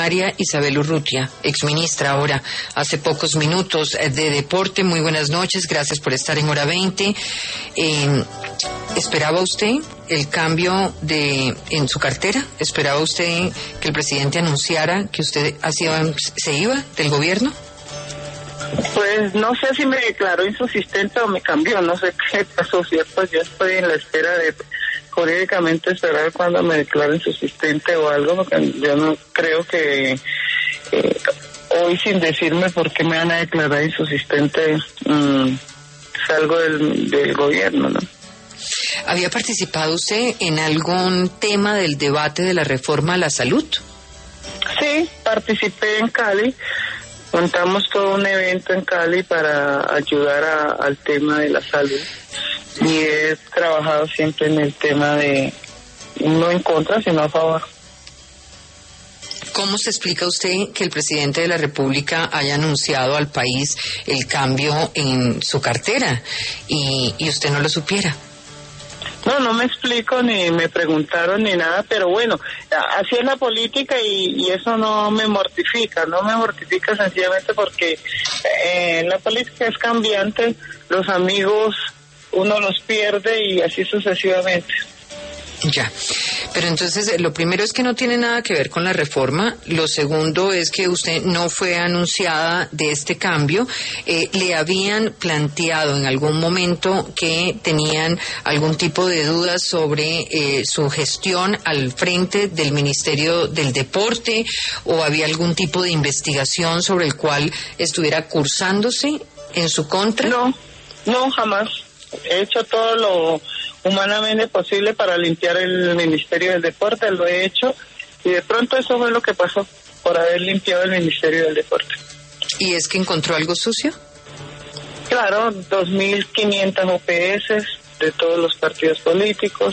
María Isabel Urrutia, exministra ahora, hace pocos minutos de Deporte. Muy buenas noches, gracias por estar en Hora 20. ¿Esperaba usted el cambio en su cartera? ¿Esperaba usted que el presidente anunciara que usted se iba del gobierno? Pues no sé si me declaró insubsistente o me cambió, no sé qué pasó, ¿cierto? Yo estoy en la espera de jurídicamente esperar cuando me declaren insubsistente o algo, porque yo no creo que hoy, sin decirme por qué me van a declarar insubsistente, salgo del gobierno, ¿no? ¿Había participado usted en algún tema del debate de la reforma a la salud? Sí, participé en Cali. Montamos todo un evento en Cali para ayudar al tema de la salud y he trabajado siempre en el tema de no en contra, sino a favor. ¿Cómo se explica usted que el presidente de la República haya anunciado al país el cambio en su cartera y usted no lo supiera? No me explico, ni me preguntaron ni nada, pero bueno, así es la política y eso no me mortifica sencillamente porque la política es cambiante, los amigos uno los pierde y así sucesivamente. Ya, pero entonces lo primero es que no tiene nada que ver con la reforma, lo segundo es que usted no fue anunciada de este cambio. ¿Le habían planteado en algún momento que tenían algún tipo de dudas sobre su gestión al frente del Ministerio del Deporte o había algún tipo de investigación sobre el cual estuviera cursándose en su contra? No, jamás. He hecho todo lo humanamente posible para limpiar el Ministerio del Deporte, lo he hecho y de pronto eso fue lo que pasó por haber limpiado el Ministerio del Deporte. ¿Y es que encontró algo sucio? Claro, 2.500 OPS de todos los partidos políticos,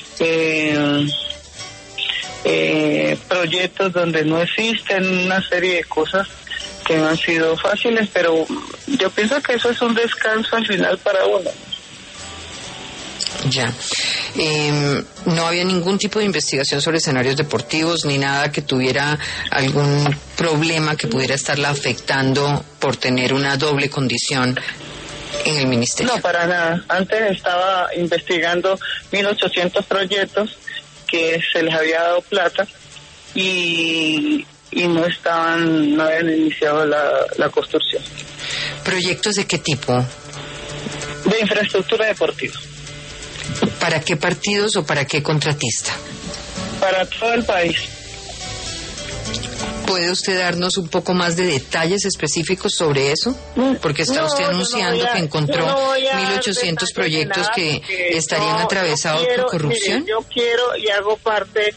proyectos donde no existen, una serie de cosas que no han sido fáciles, pero yo pienso que eso es un descanso al final para uno. Ya. No había ningún tipo de investigación sobre escenarios deportivos ni nada que tuviera algún problema que pudiera estarla afectando por tener una doble condición en el ministerio. No, para nada. Antes estaba investigando 1.800 proyectos que se les había dado plata y no habían iniciado la construcción. ¿Proyectos de qué tipo? De infraestructura deportiva. ¿Para qué partidos o para qué contratista? Para todo el país. ¿Puede usted darnos un poco más de detalles específicos sobre eso? Porque está usted anunciando que encontró 1.800 proyectos que estarían atravesados por corrupción. Mire, yo quiero y hago parte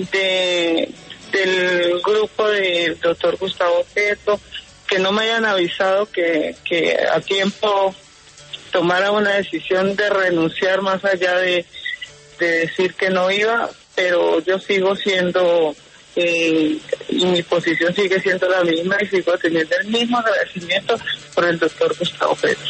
del grupo del doctor Gustavo Petro, que no me hayan avisado que a tiempo tomara una decisión de renunciar más allá de decir que no iba, pero yo sigo siendo y mi posición sigue siendo la misma y sigo teniendo el mismo agradecimiento por el doctor Gustavo Petro.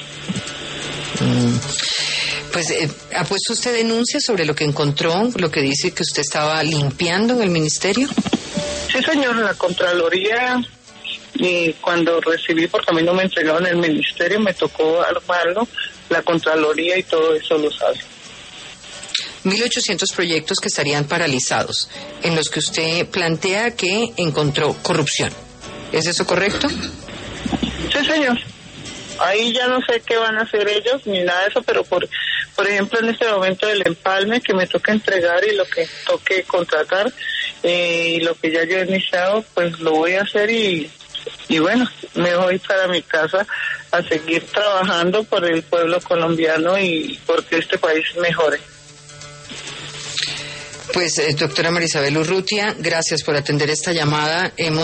Pues ¿ha puesto usted denuncia sobre lo que encontró, lo que dice que usted estaba limpiando en el ministerio? Sí, señor, la Contraloría, y cuando recibí, porque a mí no me entregaron el ministerio, me tocó armarlo, la Contraloría y todo eso lo sabe. 1.800 proyectos que estarían paralizados, en los que usted plantea que encontró corrupción. ¿Es eso correcto? Sí, señor. Ahí ya no sé qué van a hacer ellos, ni nada de eso, pero por ejemplo, en este momento del empalme que me toca entregar y lo que toque contratar, y lo que ya yo he iniciado, pues lo voy a hacer y bueno, me voy para mi casa a seguir trabajando por el pueblo colombiano y porque este país mejore. Pues, doctora María Isabel Urrutia, gracias por atender esta llamada.